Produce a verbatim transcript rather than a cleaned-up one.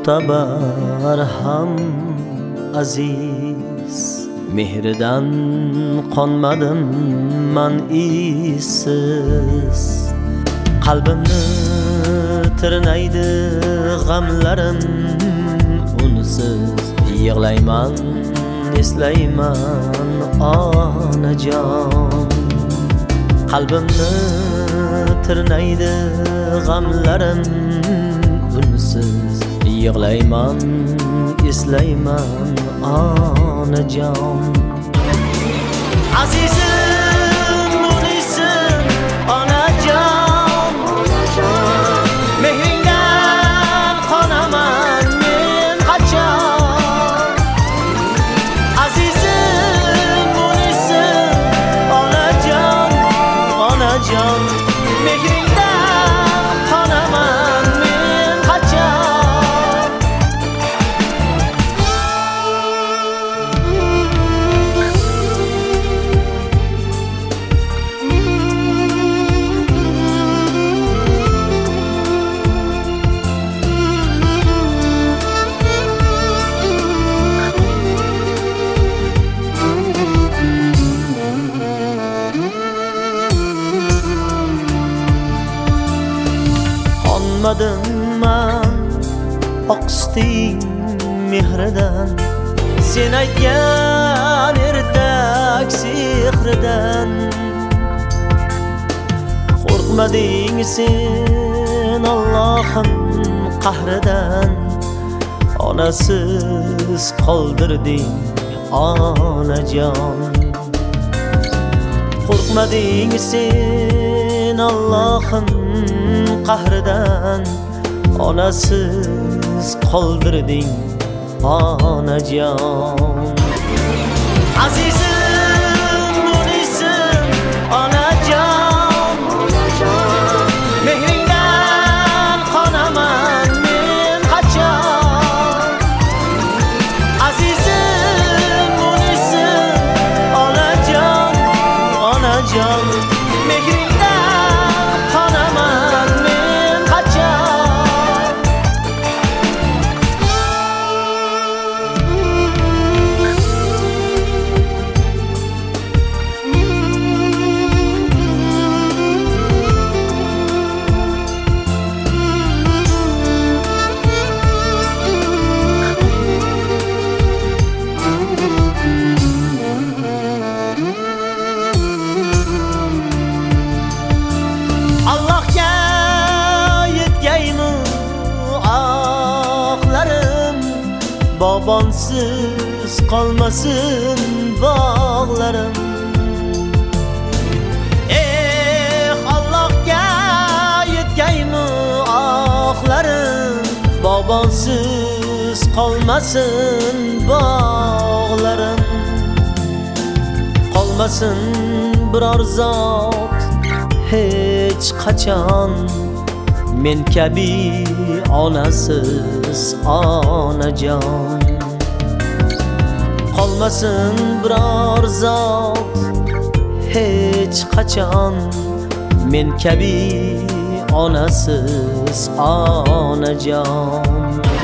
mu'tabar ham aziz. Mehridan qonmadim man izsiz. Qalbimni tirnaydi g'amlarim unsiz. Yig'layman, eslayman onajon. Qalbimni tirnaydi g'amlarim unsiz. Yig'layman, eslayman onajon. Azizim, munisim, onajon. Mehringdan qonaman men qachon. Azizim, munisim, onajon, onajon. Mehringdan qonaman men qachon. Qonmadim man oqisting mehridan. Sen aytgan ertak sehridan. Qo'rqmading sen Allohim qahridan. Onasiz qoldirding onajon. Qo'rqmading sen Allohim qahridan. Onasiz qoldirding onajon. Azizim, munisim, onajon. Mehringdan qonaman men qachon. Azizim, munisim, onajon, onajon. Mehringdan qonaman men qachon. Allohga yetgaymi oqlarim. Bobonsiz qolmasin bog'larim. Eh, Allohga yetgaymi oqlarim. Bobonsiz qolmasin bog'larim. Qolmasin biror zot hech qachon men kabi onasiz onajon. Qolmasin biror zot hech qachon men kabi onasiz onajon.